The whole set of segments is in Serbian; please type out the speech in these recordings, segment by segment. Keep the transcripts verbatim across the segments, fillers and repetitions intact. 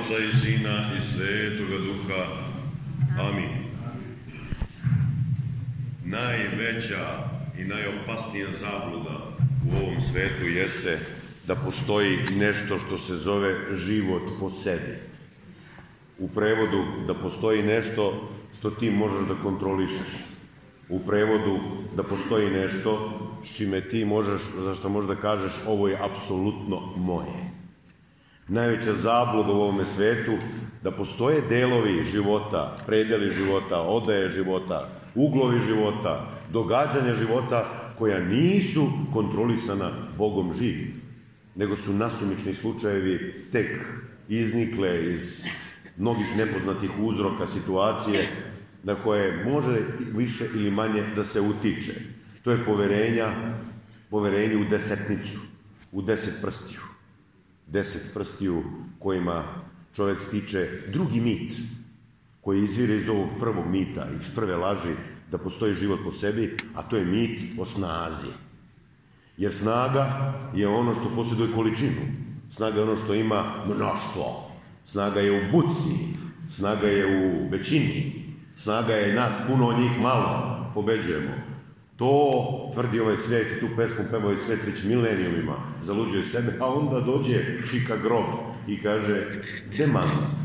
Oca i Sina i Svetoga Duha. Amin. Najveća i najopasnija zabluda u ovom svetu jeste da postoji nešto što se zove život po sebi. U prevodu da postoji nešto što ti možeš da kontrolišeš. U prevodu da postoji nešto s čime ti možeš, za što možeš da kažeš ovo je apsolutno moje. Najveća zabluda u ovome svetu da postoje delovi života, predeli života, odaje života, uglovi života, događanja života koja nisu kontrolisana Bogom živim, nego su nasumični slučajevi tek iznikle iz mnogih nepoznatih uzroka situacije na koje može više ili manje da se utiče. To je poverenja, poverenje u desetnicu, u deset prstiju. Deset prstiju kojima čovjek stiče drugi mit, koji izvire iz ovog prvog mita, iz prve laži da postoji život po sebi, a to je mit o snazi. Jer snaga je ono što posjeduje količinu, snaga je ono što ima mnoštvo, snaga je u buci, snaga je u većini, snaga je nas puno, od njih malo, pobeđujemo. To tvrdi ovaj svijet i tu pesmu peva ovaj svijet već milenijumima, zaluđuje sebe, a onda dođe čika grob i kaže, demant.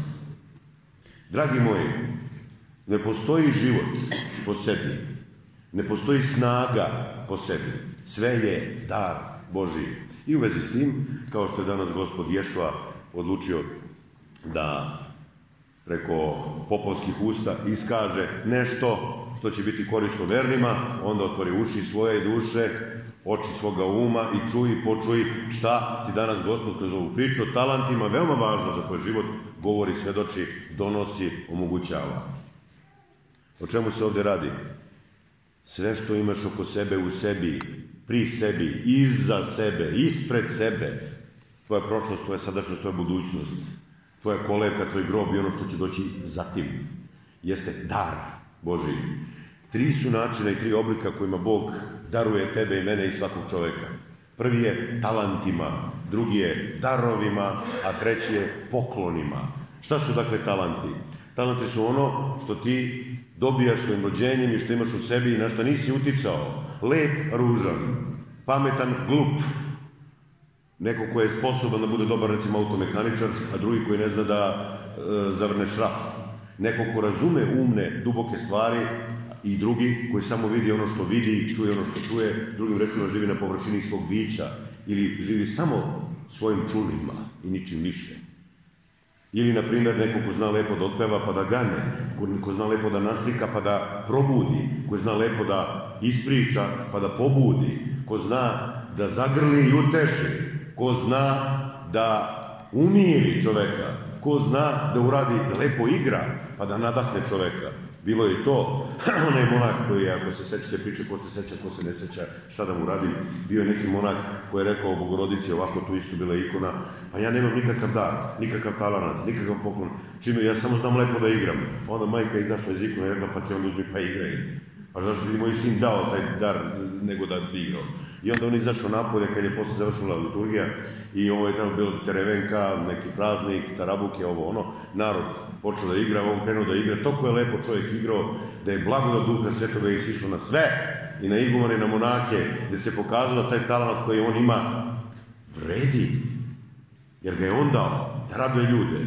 Dragi moji, ne postoji život po sebi, ne postoji snaga po sebi, sve je dar Božiji. I u vezi s tim, kao što je danas Gospod Ješua odlučio da preko popovskih usta iskaže nešto što će biti korisno vernima, onda otvori uši svoje duše, oči svoga uma i čuj i počuj šta ti danas Gospod kroz ovu priču o talentima, veoma važno za tvoj život, govori, svedoči, donosi, omogućava. O čemu se ovdje radi? Sve što imaš oko sebe, u sebi, pri sebi, iza sebe, ispred sebe, tvoja prošlost, tvoja sadašnjost, tvoja budućnost, tvoja kolevka, tvoj grob i ono što će doći zatim, jeste dar Božiji. Tri su načina i tri oblika kojima Bog daruje tebe i mene i svakog čovjeka. Prvi je talentima, drugi je darovima, a treći je poklonima. Šta su dakle talanti? Talanti su ono što ti dobijaš svojim rođenjem i što imaš u sebi i na što nisi uticao. Lep, ružan, pametan, glup. Neko ko je sposoban da bude dobar, recimo, automehaničar, a drugi koji ne zna da e, zavrne šraf. Neko ko razume umne, duboke stvari i drugi koji samo vidi ono što vidi, čuje ono što čuje, drugim rečima živi na površini svog bića ili živi samo svojim čulima i ničim više. Ili, na primjer, neko ko zna lepo da otpeva pa da gane, ko, ko zna lepo da naslika pa da probudi, ko zna lepo da ispriča pa da pobudi, ko zna da zagrli i uteši, ko zna da umiri čoveka, ko zna da uradi, da lepo igra, pa da nadahne čoveka. Bilo je to, onaj monak koji, ako se sećate priče, ko se seća, ko se ne seća, šta da mu radim, bio je neki monak koji je rekao o Bogorodici, ovako tu isto bila ikona, pa ja nemam nikakav dar, nikakav talenat, nikakav poklon, čime ja samo znam lepo da igram. Onda majka izašla iz ikona i rekla, pa ti onda uzmi pa igraj. Pa zašto ti moj sin dao taj dar nego da bi igrao? I onda on izašao napolje kad je posle završila liturgija i ovo je tamo bilo terevenka, neki praznik, tarabuke, ovo ono. Narod počeo da igra, on krenuo da igra. Toliko je lepo čovjek igrao da je blagodat Duha Svetoga isišlo na sve i na igumane i na monake, gdje se pokazalo da taj talent koji on ima vredi. Jer ga je on dao da raduje ljude,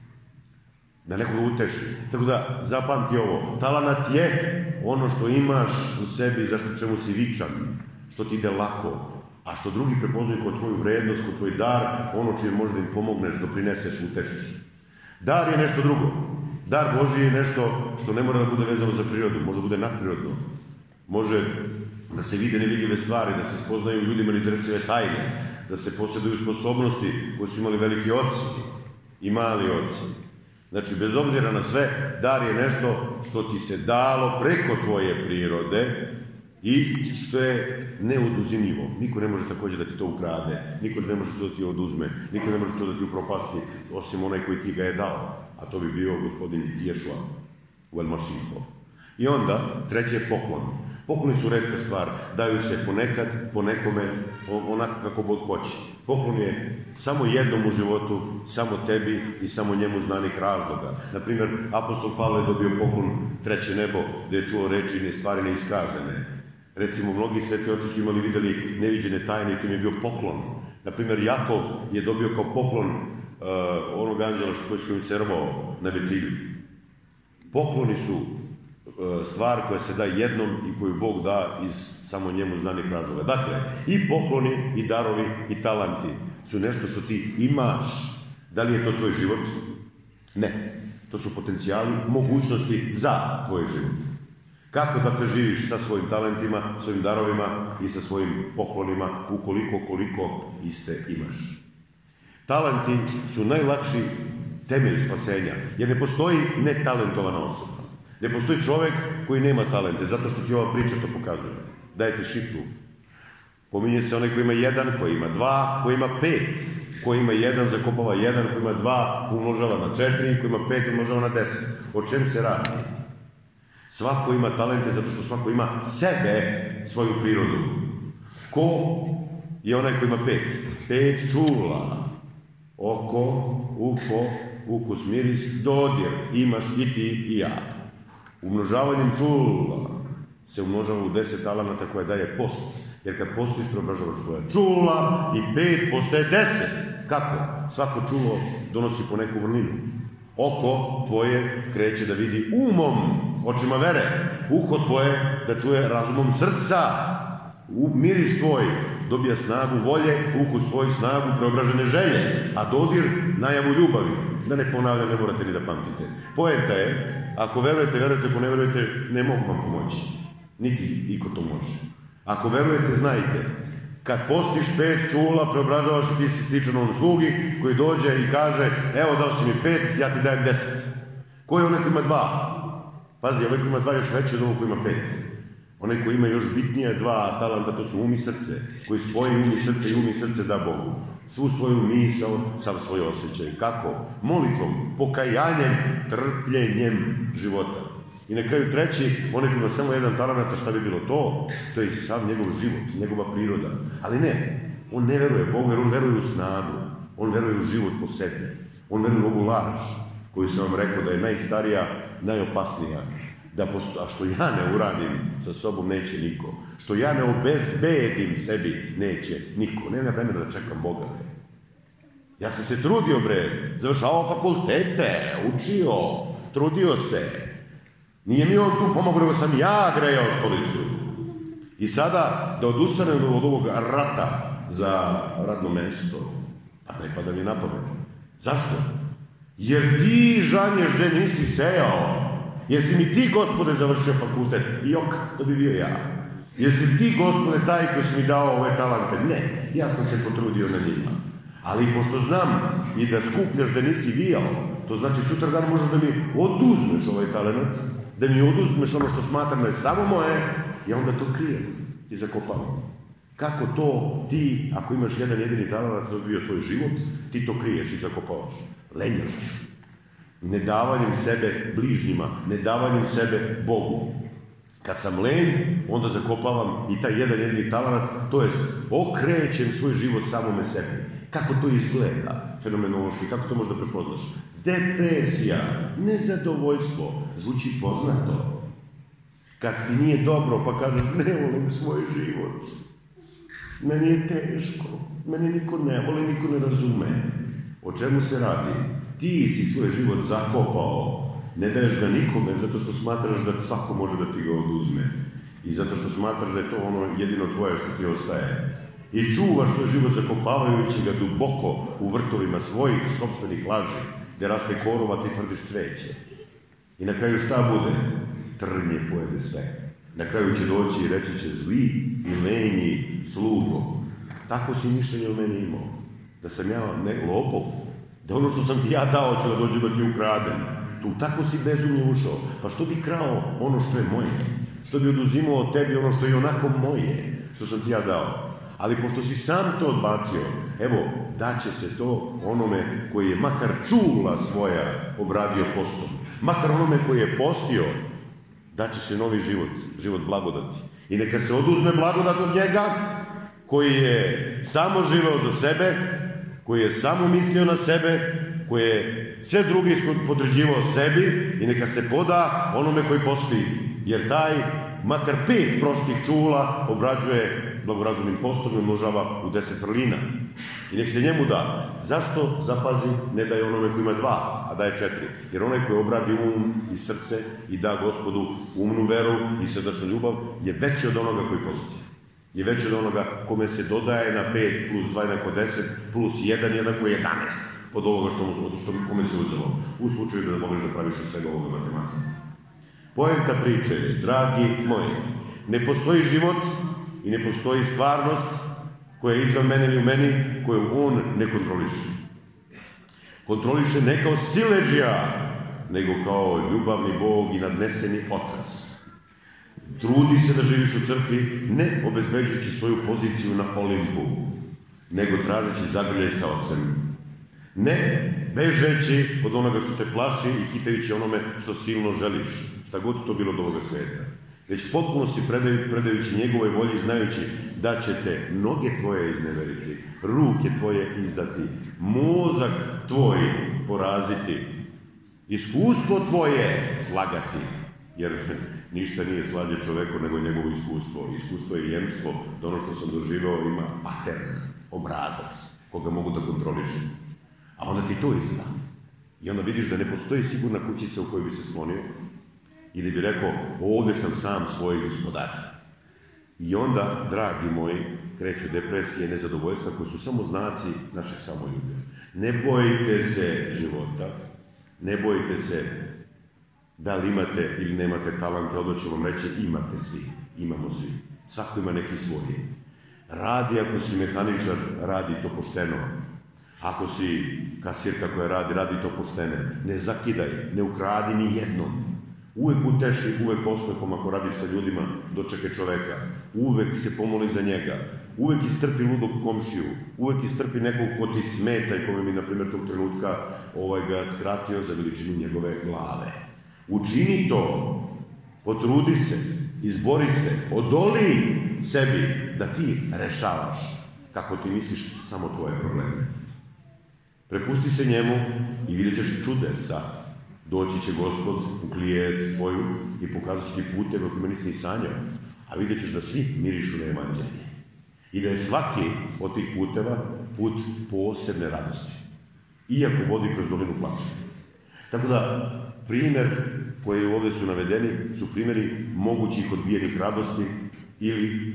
da nekoga uteši. Tako da, zapamti ovo, talenat je ono što imaš u sebi, zašto čemu si vičan, što ti ide lako, a što drugi prepoznaju kao tvoju vrednost, kao tvoj dar, ono čije možda im pomogneš, doprineseš, utešiš. Dar je nešto drugo. Dar Božji je nešto što ne mora da bude vezano za prirodu, može da bude nadprirodno. Može da se vide nevidljive stvari, da se spoznaju ljudima neizrecive tajne, da se posjeduju sposobnosti koje su imali veliki oci i mali oci. Znači, bez obzira na sve, dar je nešto što ti se dalo preko tvoje prirode i što je neoduzimljivo. Niko ne može također da ti to ukrade, niko ne može to da ti oduzme, niko ne može to da ti upropasti, osim onaj koji ti ga je dao, a to bi bio gospodin Ješua u El Mašifo. I onda, treće je poklon. Pokloni su retka stvar, daju se ponekad, po nekome, onako kako Bog hoće. Poklon je samo jednom u životu, samo tebi i samo njemu znanih razloga. Naprimjer, apostol Pavle je dobio poklon treće nebo, gdje je čuo reči i stvari neiskazane. Recimo, mnogi sveti oci su imali, vidjeli neviđene tajne i to im je bio poklon. Naprimjer, Jakov je dobio kao poklon uh, onog anđela koji s kojim se rvao na vetilju. Pokloni su uh, stvar koja se da jednom i koju Bog da iz samo njemu znanih razloga. Dakle, i pokloni, i darovi, i talanti su nešto što ti imaš. Da li je to tvoj život? Ne. To su potencijali, mogućnosti za tvoj život. Kako da preživiš sa svojim talentima, svojim darovima i sa svojim poklonima, ukoliko koliko iste imaš. Talanti su najlakši temelj spasenja, jer ne postoji netalentovana osoba. Ne postoji čovjek koji nema talente, zato što ti ova priča to pokazuje. Daje ti šipru. Pominje se onaj koji ima jedan, koji ima dva, koji ima pet. Koji ima jedan, zakopava jedan, koji ima dva, umnožava na četiri, koji ima pet, umnožava na deset. O čem se radi? Svako ima talente zato što svako ima sebe, svoju prirodu. Ko je onaj koji ima pet? Pet čula. Oko, uho, ukus, miris, dodir. Imaš i ti i ja. Umnožavanjem čula se umnožava u deset talenata koje daje post. Jer kad postiš, preobražavaš svoje čula i pet postaje deset. Kako? Svako čulo donosi po neku vrlinu. Oko tvoje kreće da vidi umom, očima vere. Uho tvoje da čuje razumom srca. Miris tvoj dobija snagu volje, ukus tvoj snagu preobražene želje, a dodir najavu ljubavi. Da ne ponavljam, ne morate ni da pamtite. Poenta je, ako verujete, verujete, ako ne verujete, ne mogu vam pomoći. Niti iko to može. Ako verujete, znajte, kad postiš pet čula, preobražavaš i ti si sličan onom slugi koji dođe i kaže, evo dao si mi pet, ja ti dajem deset. Ko je onaj koji ima dva? Pazi, ovaj koji ima dva još veći od ovog koji ima pet. Onaj koji ima još bitnije dva talenta, to su um i srce, koji spoji um i srce i um i srce da Bogu. Svu svoju misao, sav svoj osjećaj. Kako? Molitvom, pokajanjem, trpljenjem života. I na kraju treći, onaj koji ima samo jedan talent, a šta bi bilo to? To je sav njegov život, njegova priroda. Ali ne, on ne veruje Bogu, jer on veruje u snagu. On veruje u život po sebi. On veruje u ovu laž, koju sam vam rekao da je najstarija, najopasnija. Da posto... A što ja ne uradim sa sobom, neće niko. Što ja ne obezbedim sebi, neće niko. Nema vremena da čekam Boga. Ja sam se trudio, bre, završavao fakultete, učio, trudio se. Nije mi on tu pomogao, nego sam ja grejao stolicu. I sada, da odustanem od ovog rata za radno mesto, pa ne pada mi na pamet. Zašto? Jer ti žanješ gde nisi sejao. Jesi mi ti, Gospode, završio fakultet? I ok, to bi bio ja. Jesi ti, Gospode, taj koji si mi dao ove talante? Ne, ja sam se potrudio na njima. Ali pošto znam i da skupljaš da nisi vijao, to znači sutra dan možeš da mi oduzmeš ovaj talent, da mi oduzmeš ono što smatram da je samo moje, ja onda to krijem i zakopavam. Kako to ti, ako imaš jedan jedini talent, to bi bio tvoj život, ti to kriješ i zakopavaš? Lenjošću. Ne davanjem sebe bližnjima, ne davanjem sebe Bogu. Kad sam len, onda zakopavam i taj jedan jedini talent, to jest okrećem svoj život samome sebi. Kako to izgleda fenomenološki, kako to možda prepoznaš? Depresija, nezadovoljstvo, zvuči poznato. Kad ti nije dobro pa kažeš ne volim svoj život, meni je teško, meni niko ne voli, niko ne razume. O čemu se radi? Ti si svoj život zakopao, ne daješ ga nikome zato što smatraš da svako može da ti ga oduzme. I zato što smatraš da je to ono jedino tvoje što ti ostaje. I čuvaš svoj život zakopavajući ga duboko u vrtovima svojih sopstvenih laži, gdje raste korova, ti tvrdiš cveće. I na kraju šta bude? Trnje pojede sve. Na kraju će doći i reći će zli i lenji slugo. Tako si mišljenje o meni imao. Da sam ja ne lopov. Da ono što sam ti ja dao ću da dođem da ti ukradem. Tu tako si bezumno ušao. Pa što bi krao ono što je moje? Što bi oduzimao od tebi ono što je onako moje? Što sam ti ja dao? Ali pošto si sam to odbacio, evo, daće se to onome koji je makar čula svoja obradio postom. Makar onome koji je postio, daće se novi život, život blagodati. I neka se oduzme blagodat od njega, koji je samo živeo za sebe, koji je samo mislio na sebe, koji je sve drugi podređivao sebi i neka se poda onome koji postoji. Jer taj, makar pet prostih čula, obrađuje blagorazumnim postom i umnožava u deset vrlina. I nek se njemu da. Zašto, zapazi, ne daje onome koji ima dva, a daje četiri? Jer onaj koji obradi um i srce i da Gospodu umnu veru i srdačnu ljubav je veći od onoga koji postoji. Je veći od onoga kome se dodaje na pet plus dva jednako deset plus jedan jednako jedanaest od ovoga što, mu, što kome se uzelo. U slučaju da voliš da praviš od svega ovoga matematiku. Poenta priče je, dragi moji, ne postoji život i ne postoji stvarnost koja je izvan mene ili u meni, koju on ne kontroliše. Kontroliše ne kao siledžija, nego kao ljubavni Bog i nadneseni Otac. Trudi se da živiš u crkvi, ne obezbeđujući svoju poziciju na Olimpu, nego tražeći zagrljaj sa Ocem. Ne bežeći od onoga što te plaši i hitajući onome što silno želiš, šta god to bilo od ovoga sveta. Već potpuno si predaju, predajući njegovoj volji, znajući da će te noge tvoje izneveriti, ruke tvoje izdati, mozak tvoj poraziti, iskustvo tvoje slagati. Jer ništa nije slađe čoveku nego njegovo iskustvo. Iskustvo je jemstvo, da ono što sam doživao ima patern, obrazac, koga mogu da kontrolišem. A onda ti to izda. I onda vidiš da ne postoji sigurna kućica u kojoj bi se sklonio. Ili bi rekao, ovdje sam sam svoj gospodar. I onda, dragi moji, kreću depresije, nezadovoljstva, koji su samo znaci našeg samoljublja. Ne bojite se života, ne bojite se da li imate ili nemate talante, odmah ću vam reći, imate svi, imamo svi. Svako ima neki svoj. Radi, ako si mehaničar, radi to pošteno. Ako si kasirka koja radi, radi to pošteno. Ne zakidaj, ne ukradi ni jednom. Uvek uteši, uvek osmehom ako radiš sa ljudima, dočeke čoveka. Uvek se pomoli za njega. Uvek istrpi ludog komšiju. Uvek istrpi nekog ko ti smeta i kome mi, na primjer, tog trenutka ovaj, ga skratio za veličinu njegove glave. Učini to, potrudi se, izbori se, odoli sebi da ti rešavaš, kako ti misliš, samo tvoje probleme. Prepusti se njemu i vidjet ćeš čudesa. Doći će Gospod u klijet tvoju i pokazat će ti puteve o kojima nisi ni sanjao, a vidjet ćeš da svi mirišu na evanđelje. I da je svaki od tih puteva put posebne radosti, iako vodi kroz dolinu plača. Tako da, primjer koji ovdje su navedeni su primjeri mogućih odbijenih radosti ili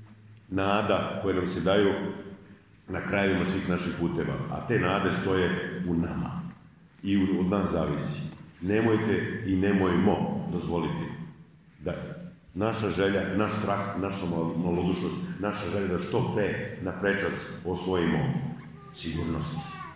nada koje nam se daju na krajevima svih naših puteva. A te nade stoje u nama i od nas zavisi. Nemojte i nemojmo dozvoliti da naša želja, naš strah, naša malodušnost, naša želja da što pre na prečac osvojimo sigurnost.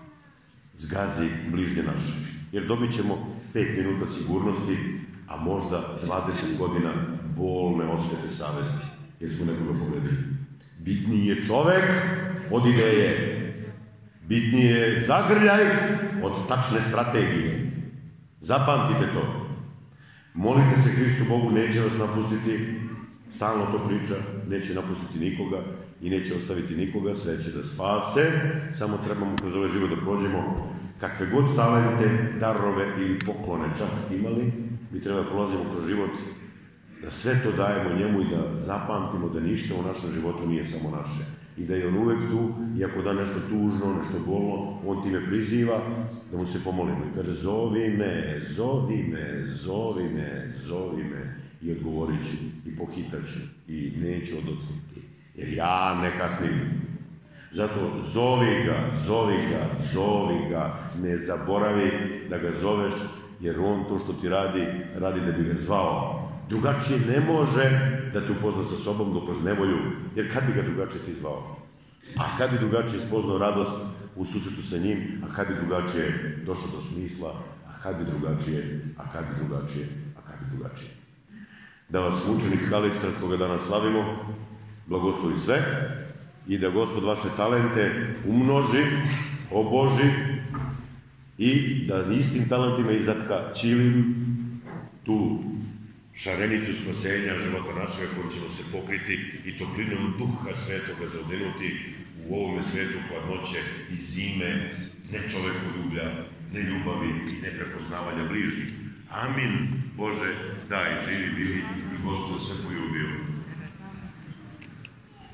Zgazi bližnje naše. Jer dobit ćemo pet minuta sigurnosti, a možda dvadeset godina bolne osvete savesti, jer smo nekoga pogledali. Bitniji je čovek od ideje. Bitniji je zagrljaj od tačne strategije. Zapamtite to. Molite se Hristu Bogu, neće vas napustiti, stalno to priča, neće napustiti nikoga i neće ostaviti nikoga, sve će da spase, samo trebamo kroz ovaj život da prođemo kakve god talente, darove ili poklone čak imali, mi treba da prolazimo kroz život, da sve to dajemo njemu i da zapamtimo da ništa u našem životu nije samo naše. I da je on uvek tu, i ako da nešto tužno, nešto bolno, on ti me priziva, da mu se pomolimo. I kaže, zovi me, zovi me, zovi me, zovi me. I odgovorit ću, i pohitaću, i neću odocniti. Jer ja ne kasnim. Zato zovi ga, zovi ga, zovi ga, ne zaboravi da ga zoveš, jer on to što ti radi, radi da bi ga zvao. Drugačije ne može da te upozna sa sobom do kroz nevolju, jer kad bi ga drugačije ti zvao? A kad bi drugačije spoznao radost u susretu sa njim, a kad bi drugačije došao do smisla, a kad bi drugačije, a kad bi drugačije, a kad bi drugačije. Da vas mučenik Kalistra, koga danas slavimo, blagoslovi sve i da Gospod vaše talente umnoži, oboži i da istim talentima izatka čilim tu šarenicu spasenja života našega kojim ćemo se pokriti i toplinom Duha Svetoga zaodenuti u ovome svetu hladnoće i zime, ne čovekoljublja, ne ljubavi i neprepoznavanja bližnjih. Amin. Bože, daj, živi bili i Gospod sve poljubio.